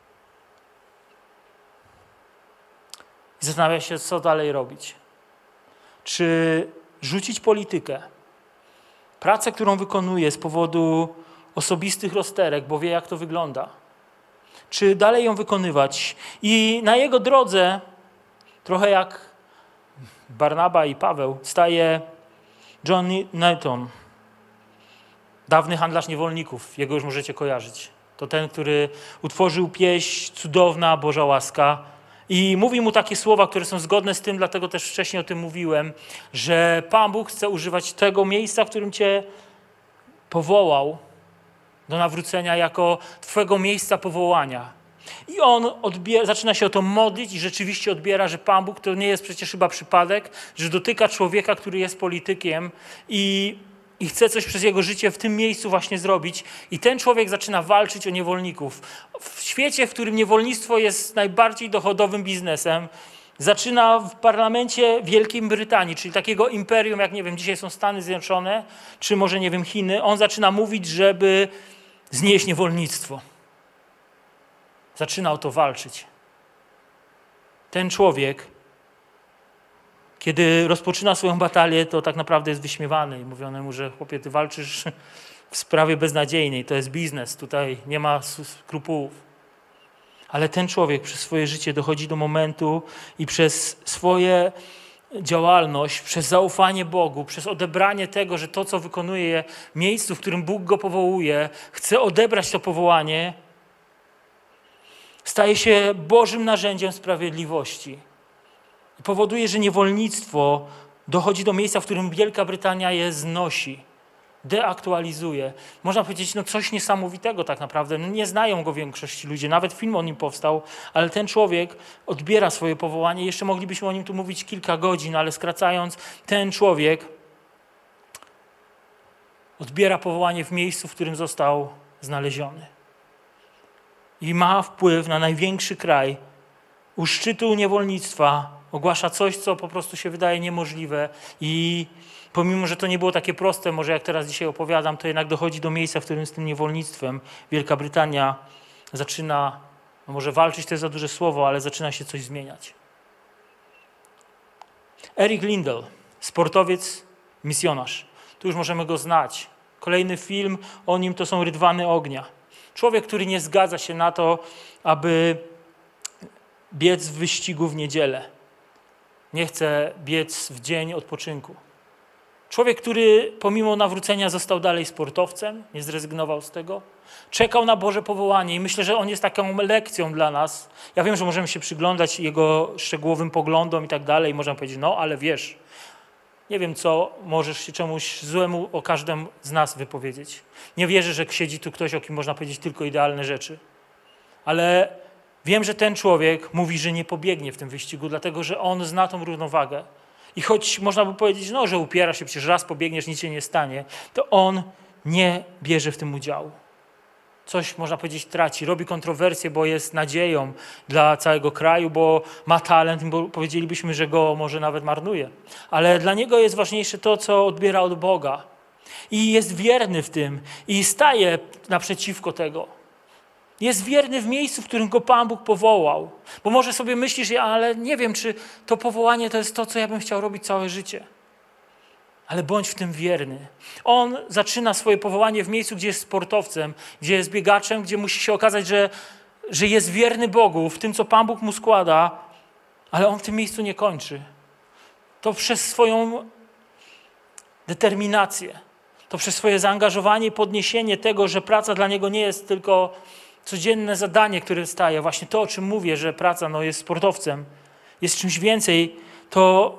I zastanawia się, co dalej robić. Czy rzucić politykę, pracę, którą wykonuje z powodu osobistych rozterek, bo wie, jak to wygląda. Czy dalej ją wykonywać? I na jego drodze, trochę jak Barnaba i Paweł, staje John Newton, dawny handlarz niewolników. Jego już możecie kojarzyć. To ten, który utworzył pieśń Cudowna Boża łaska. I mówi mu takie słowa, które są zgodne z tym, dlatego też wcześniej o tym mówiłem, że Pan Bóg chce używać tego miejsca, w którym cię powołał do nawrócenia, jako twojego miejsca powołania. I on odbiera, zaczyna się o to modlić i rzeczywiście odbiera, że Pan Bóg to nie jest przecież chyba przypadek, że dotyka człowieka, który jest politykiem i, i chce coś przez jego życie w tym miejscu właśnie zrobić. I ten człowiek zaczyna walczyć o niewolników. W świecie, w którym niewolnictwo jest najbardziej dochodowym biznesem, zaczyna w parlamencie Wielkiej Brytanii, czyli takiego imperium, jak nie wiem, dzisiaj są Stany Zjednoczone, czy może nie wiem, Chiny. On zaczyna mówić, żeby znieść niewolnictwo. Zaczyna o to walczyć. Ten człowiek, kiedy rozpoczyna swoją batalię, to tak naprawdę jest wyśmiewany i mówiono mu, że chłopie, ty walczysz w sprawie beznadziejnej, to jest biznes, tutaj nie ma skrupułów. Ale ten człowiek przez swoje życie dochodzi do momentu i przez swoje działalność, przez zaufanie Bogu, przez odebranie tego, że to, co wykonuje w miejscu, w którym Bóg go powołuje, chce odebrać to powołanie, staje się Bożym narzędziem sprawiedliwości. I powoduje, że niewolnictwo dochodzi do miejsca, w którym Wielka Brytania je znosi, deaktualizuje. Można powiedzieć, no coś niesamowitego tak naprawdę. No nie znają go większości ludzi, nawet film o nim powstał, ale ten człowiek odbiera swoje powołanie. Jeszcze moglibyśmy o nim tu mówić kilka godzin, ale skracając, ten człowiek odbiera powołanie w miejscu, w którym został znaleziony. I ma wpływ na największy kraj. U szczytu niewolnictwa ogłasza coś, co po prostu się wydaje niemożliwe i pomimo, że to nie było takie proste, może jak teraz dzisiaj opowiadam, to jednak dochodzi do miejsca, w którym z tym niewolnictwem Wielka Brytania zaczyna, no może walczyć to jest za duże słowo, ale zaczyna się coś zmieniać. Eric Liddell, sportowiec, misjonarz. Tu już możemy go znać. Kolejny film o nim to są Rydwany ognia. Człowiek, który nie zgadza się na to, aby biec w wyścigu w niedzielę. Nie chce biec w dzień odpoczynku. Człowiek, który pomimo nawrócenia został dalej sportowcem, nie zrezygnował z tego, czekał na Boże powołanie i myślę, że on jest taką lekcją dla nas. Ja wiem, że możemy się przyglądać jego szczegółowym poglądom i tak dalej i możemy powiedzieć, no ale wiesz, nie wiem co, możesz się czemuś złemu o każdym z nas wypowiedzieć. Nie wierzę, że siedzi tu ktoś, o kim można powiedzieć tylko idealne rzeczy. Ale wiem, że ten człowiek mówi, że nie pobiegnie w tym wyścigu, dlatego że on zna tą równowagę. I choć można by powiedzieć, no, że upiera się, przecież raz pobiegniesz, nic się nie stanie, to on nie bierze w tym udziału. Coś, można powiedzieć, traci, robi kontrowersję, bo jest nadzieją dla całego kraju, bo ma talent, bo powiedzielibyśmy, że go może nawet marnuje. Ale dla niego jest ważniejsze to, co odbiera od Boga. I jest wierny w tym i staje naprzeciwko tego. Jest wierny w miejscu, w którym go Pan Bóg powołał. Bo może sobie myślisz, ale nie wiem, czy to powołanie to jest to, co ja bym chciał robić całe życie. Ale bądź w tym wierny. On zaczyna swoje powołanie w miejscu, gdzie jest sportowcem, gdzie jest biegaczem, gdzie musi się okazać, że, że jest wierny Bogu, w tym, co Pan Bóg mu składa, ale on w tym miejscu nie kończy. To przez swoją determinację, to przez swoje zaangażowanie i podniesienie tego, że praca dla niego nie jest tylko codzienne zadanie, które staje, właśnie to, o czym mówię, że praca no, jest sportowcem, jest czymś więcej, to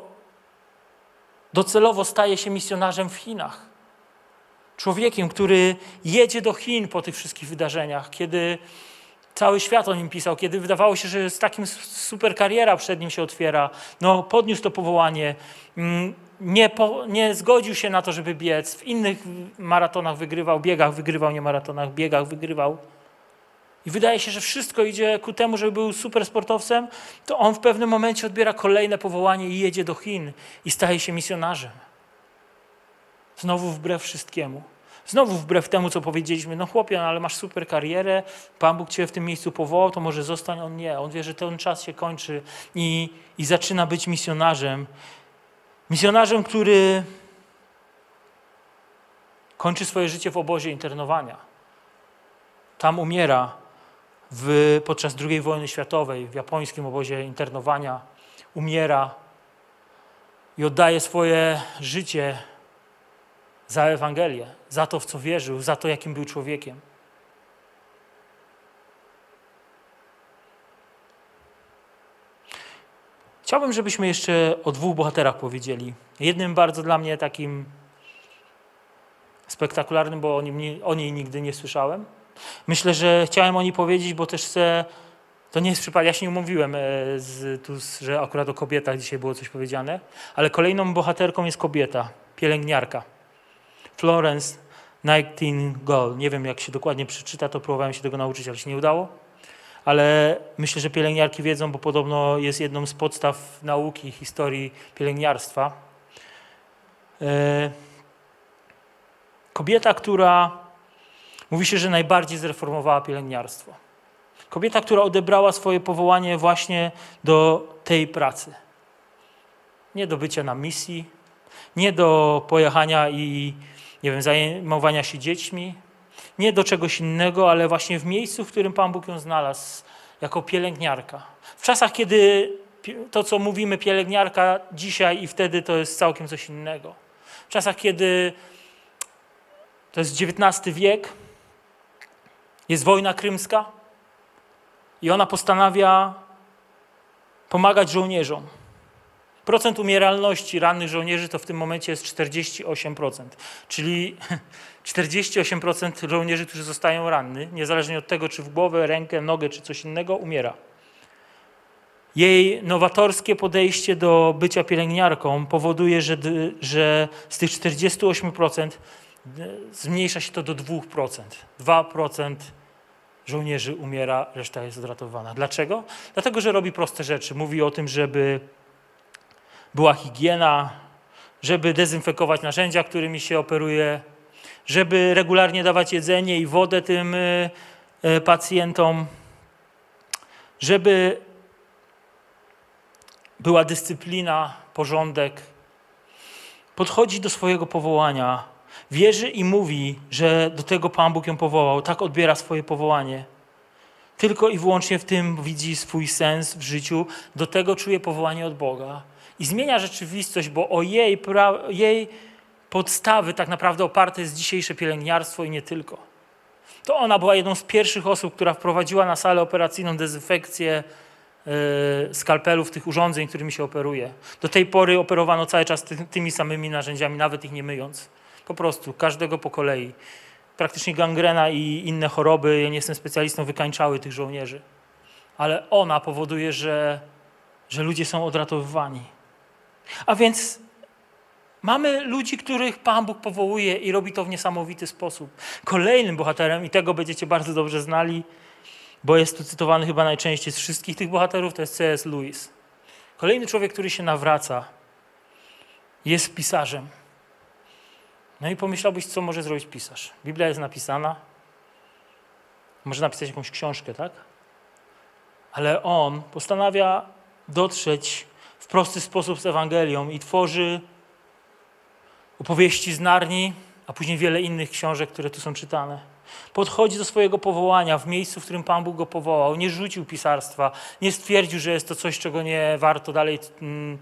docelowo staje się misjonarzem w Chinach. Człowiekiem, który jedzie do Chin po tych wszystkich wydarzeniach, kiedy cały świat o nim pisał, kiedy wydawało się, że z takim super kariera przed nim się otwiera, no podniósł to powołanie, nie, po, nie zgodził się na to, żeby biec, w innych maratonach wygrywał, biegach wygrywał, nie maratonach, biegach wygrywał. i wydaje się, że wszystko idzie ku temu, żeby był super sportowcem, to on w pewnym momencie odbiera kolejne powołanie i jedzie do Chin i staje się misjonarzem. Znowu wbrew wszystkiemu. Znowu wbrew temu, co powiedzieliśmy, no chłopie, no ale masz super karierę, Pan Bóg cię w tym miejscu powołał, to może zostań. On nie. On wie, że ten czas się kończy i, i zaczyna być misjonarzem. Misjonarzem, który kończy swoje życie w obozie internowania. Tam umiera w, podczas drugiej wojny światowej, w japońskim obozie internowania. Umiera i oddaje swoje życie za Ewangelię, za to, w co wierzył, za to, jakim był człowiekiem. Chciałbym, żebyśmy jeszcze o dwóch bohaterach powiedzieli. Jednym bardzo dla mnie takim spektakularnym, bo o, nim, o niej nigdy nie słyszałem. Myślę, że chciałem o niej powiedzieć, bo też chcę, to nie jest przypadek, ja się nie umówiłem, z, tu, że akurat o kobietach dzisiaj było coś powiedziane, ale kolejną bohaterką jest kobieta, pielęgniarka. Florence Nightingale. Nie wiem, jak się dokładnie przeczyta, to próbowałem się tego nauczyć, ale się nie udało. Ale myślę, że pielęgniarki wiedzą, bo podobno jest jedną z podstaw nauki, historii pielęgniarstwa. Kobieta, która mówi się, że najbardziej zreformowała pielęgniarstwo. Kobieta, która odebrała swoje powołanie właśnie do tej pracy. Nie do bycia na misji, nie do pojechania i nie wiem, zajmowania się dziećmi, nie do czegoś innego, ale właśnie w miejscu, w którym Pan Bóg ją znalazł, jako pielęgniarka. W czasach, kiedy to, co mówimy pielęgniarka dzisiaj i wtedy, to jest całkiem coś innego. W czasach, kiedy to jest dziewiętnasty wiek, jest wojna krymska i ona postanawia pomagać żołnierzom. Procent umieralności rannych żołnierzy to w tym momencie jest czterdzieści osiem procent, czyli czterdzieści osiem procent żołnierzy, którzy zostają ranni, niezależnie od tego, czy w głowę, rękę, nogę, czy coś innego, umiera. Jej nowatorskie podejście do bycia pielęgniarką powoduje, że, że z tych czterdziestu ośmiu procent zmniejsza się to do dwóch procent. dwa procent żołnierzy umiera, reszta jest odratowana. Dlaczego? Dlatego, że robi proste rzeczy. Mówi o tym, żeby była higiena, żeby dezynfekować narzędzia, którymi się operuje, żeby regularnie dawać jedzenie i wodę tym pacjentom, żeby była dyscyplina, porządek. Podchodzi do swojego powołania, wierzy i mówi, że do tego Pan Bóg ją powołał, tak odbiera swoje powołanie. Tylko i wyłącznie w tym widzi swój sens w życiu, do tego czuje powołanie od Boga. I zmienia rzeczywistość, bo o jej, pra- jej podstawy tak naprawdę oparte jest dzisiejsze pielęgniarstwo i nie tylko. To ona była jedną z pierwszych osób, która wprowadziła na salę operacyjną dezynfekcję yy, skalpelów, tych urządzeń, którymi się operuje. Do tej pory operowano cały czas ty, tymi samymi narzędziami, nawet ich nie myjąc. Po prostu, każdego po kolei. Praktycznie gangrena i inne choroby, ja nie jestem specjalistą, wykańczały tych żołnierzy. Ale ona powoduje, że, że ludzie są odratowywani. A więc mamy ludzi, których Pan Bóg powołuje i robi to w niesamowity sposób. Kolejnym bohaterem, i tego będziecie bardzo dobrze znali, bo jest tu cytowany chyba najczęściej z wszystkich tych bohaterów, to jest C S Lewis. Kolejny człowiek, który się nawraca, jest pisarzem. No i pomyślałbyś, co może zrobić pisarz. Biblia jest napisana, może napisać jakąś książkę, tak? Ale on postanawia dotrzeć w prosty sposób z Ewangelią i tworzy opowieści z Narni, a później wiele innych książek, które tu są czytane. Podchodzi do swojego powołania w miejscu, w którym Pan Bóg go powołał. Nie rzucił pisarstwa, nie stwierdził, że jest to coś, czego nie warto dalej mm,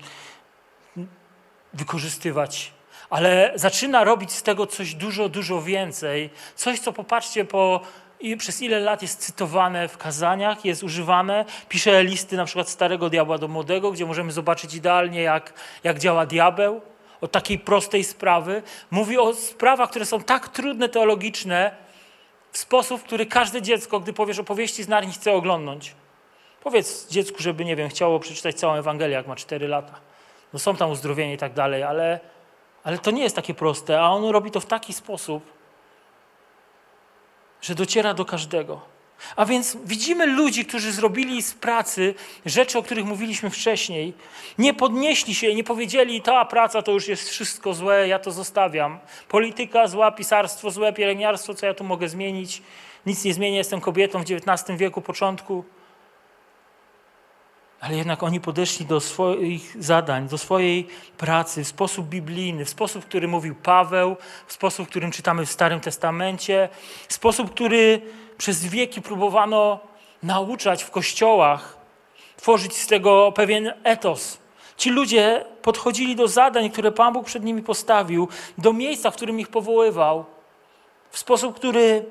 wykorzystywać. Ale zaczyna robić z tego coś dużo, dużo więcej. Coś, co popatrzcie, po, i przez ile lat jest cytowane w kazaniach, jest używane. Pisze listy na przykład Starego Diabła do Młodego, gdzie możemy zobaczyć idealnie, jak, jak działa diabeł. O takiej prostej sprawy. Mówi o sprawach, które są tak trudne teologiczne, w sposób, który każde dziecko, gdy powiesz opowieści z Narni, chce oglądnąć. Powiedz dziecku, żeby, nie wiem, chciało przeczytać całą Ewangelię, jak ma cztery lata. No są tam uzdrowienia i tak dalej, ale, ale to nie jest takie proste, a on robi to w taki sposób, że dociera do każdego. A więc widzimy ludzi, którzy zrobili z pracy rzeczy, o których mówiliśmy wcześniej. Nie podnieśli się, nie powiedzieli, ta praca to już jest wszystko złe, ja to zostawiam. Polityka zła, pisarstwo złe, pielęgniarstwo, co ja tu mogę zmienić? Nic nie zmienię, jestem kobietą w dziewiętnastym wieku, początku. Ale jednak oni podeszli do swoich zadań, do swojej pracy w sposób biblijny, w sposób, który mówił Paweł, w sposób, którym czytamy w Starym Testamencie, w sposób, który przez wieki próbowano nauczać w kościołach, tworzyć z tego pewien etos. Ci ludzie podchodzili do zadań, które Pan Bóg przed nimi postawił, do miejsca, w którym ich powoływał, w sposób, który,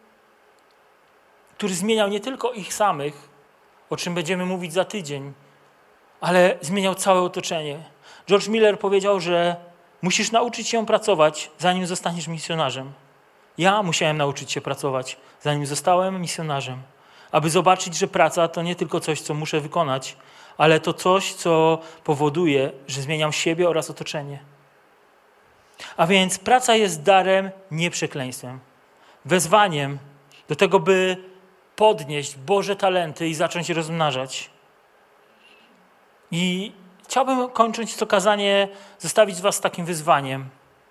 który zmieniał nie tylko ich samych, o czym będziemy mówić za tydzień, ale zmieniał całe otoczenie. George Miller powiedział, że musisz nauczyć się pracować, zanim zostaniesz misjonarzem. Ja musiałem nauczyć się pracować, zanim zostałem misjonarzem, aby zobaczyć, że praca to nie tylko coś, co muszę wykonać, ale to coś, co powoduje, że zmieniam siebie oraz otoczenie. A więc praca jest darem, nie przekleństwem. Wezwaniem do tego, by podnieść Boże talenty i zacząć je rozmnażać. I chciałbym, kończąc to kazanie, zostawić was z takim wyzwaniem.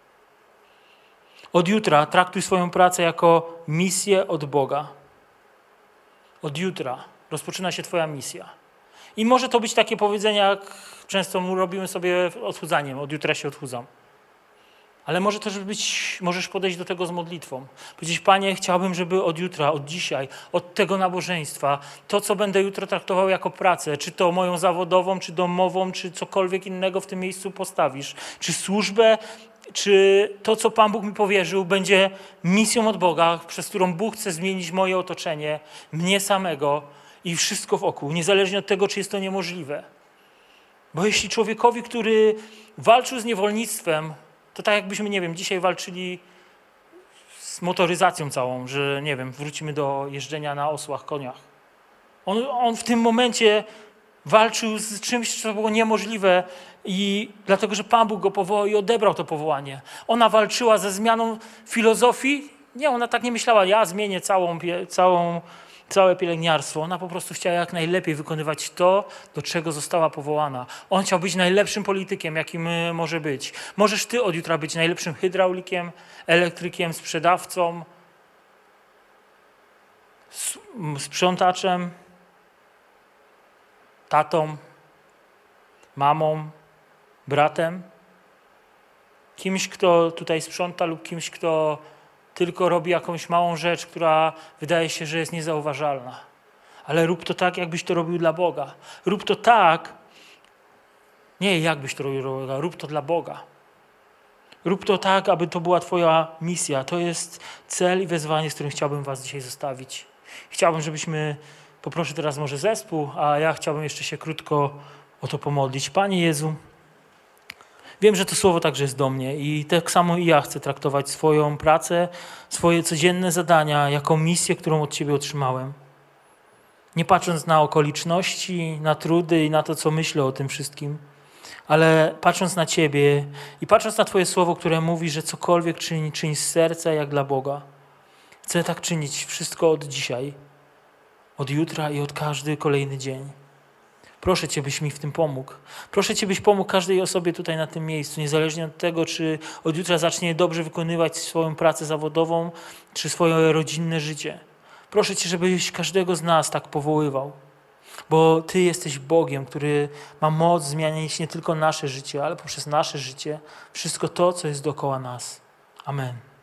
Od jutra traktuj swoją pracę jako misję od Boga. Od jutra rozpoczyna się twoja misja. I może to być takie powiedzenie, jak często robimy sobie odchudzaniem. Od jutra się odchudzam. Ale może też być, możesz podejść do tego z modlitwą. Powiedzieć, Panie, chciałbym, żeby od jutra, od dzisiaj, od tego nabożeństwa, to, co będę jutro traktował jako pracę, czy to moją zawodową, czy domową, czy cokolwiek innego w tym miejscu postawisz, czy służbę, czy to, co Pan Bóg mi powierzył, będzie misją od Boga, przez którą Bóg chce zmienić moje otoczenie, mnie samego i wszystko wokół, niezależnie od tego, czy jest to niemożliwe. Bo jeśli człowiekowi, który walczył z niewolnictwem, to tak jakbyśmy, nie wiem, dzisiaj walczyli z motoryzacją całą, że, nie wiem, wrócimy do jeżdżenia na osłach, koniach. On, on w tym momencie walczył z czymś, co było niemożliwe i dlatego, że Pan Bóg go powołał i odebrał to powołanie. Ona walczyła ze zmianą filozofii. Nie, ona tak nie myślała, ja zmienię całą, całą, całe pielęgniarstwo. Ona po prostu chciała jak najlepiej wykonywać to, do czego została powołana. On chciał być najlepszym politykiem, jakim może być. Możesz ty od jutra być najlepszym hydraulikiem, elektrykiem, sprzedawcą, sprzątaczem, tatą, mamą, bratem, kimś, kto tutaj sprząta lub kimś, kto tylko robi jakąś małą rzecz, która wydaje się, że jest niezauważalna. Ale rób to tak, jakbyś to robił dla Boga. Rób to tak, nie jakbyś to robił dla Boga, rób to dla Boga. Rób to tak, aby to była twoja misja. To jest cel i wezwanie, z którym chciałbym was dzisiaj zostawić. Chciałbym, żebyśmy, poproszę teraz może zespół, a ja chciałbym jeszcze się krótko o to pomodlić. Panie Jezu, wiem, że to słowo także jest do mnie i tak samo i ja chcę traktować swoją pracę, swoje codzienne zadania jako misję, którą od Ciebie otrzymałem. Nie patrząc na okoliczności, na trudy i na to, co myślę o tym wszystkim, ale patrząc na Ciebie i patrząc na Twoje słowo, które mówi, że cokolwiek czyń, czyń z serca jak dla Boga. Chcę tak czynić wszystko od dzisiaj, od jutra i od każdy kolejny dzień. Proszę Cię, byś mi w tym pomógł. Proszę Cię, byś pomógł każdej osobie tutaj na tym miejscu, niezależnie od tego, czy od jutra zacznie dobrze wykonywać swoją pracę zawodową, czy swoje rodzinne życie. Proszę Cię, żebyś każdego z nas tak powoływał, bo Ty jesteś Bogiem, który ma moc zmieniać nie tylko nasze życie, ale poprzez nasze życie wszystko to, co jest dookoła nas. Amen.